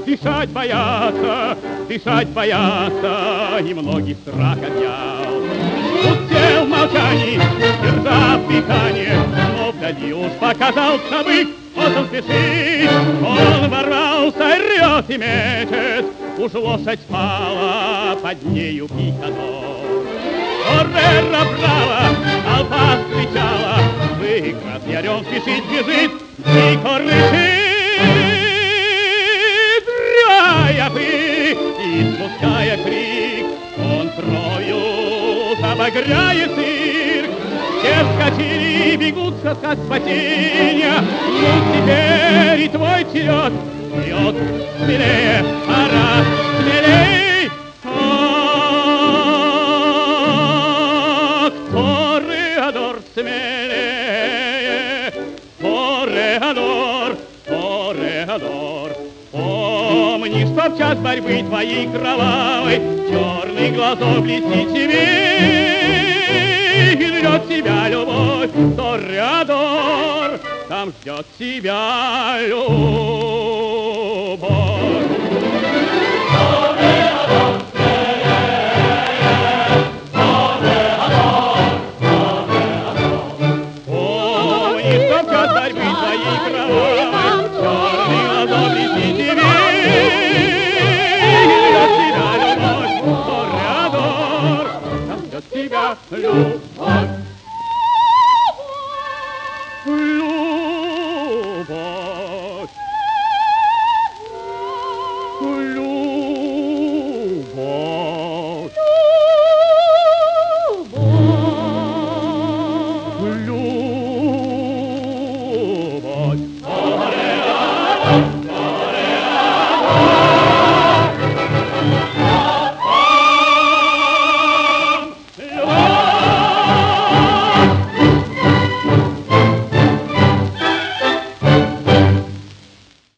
дышать боятся, и многих страх объял. Уцел в молчании, держа дыхание, но вдали уж показался бык. Вот он спешит, он ворвался, рет и мечет, уж лошадь спала, под нею пикадор. Орера браво, толпа встречала, бык разъярен, спешит, бежит, дико рычит, рвая пык и спуская крик, он трою обогряет цирк. Все вскочили и бегут от спасения. Ну, теперь и твой черед. Вперед, смелее, пора, смелей. Ах, Тореадор, смелее. Тореадор, Тореадор. Помни, что в час борьбы твоей кровавой черный глазок блестит тебе. И ждет тебя любовь, Тореадор, там ждет тебя любовь.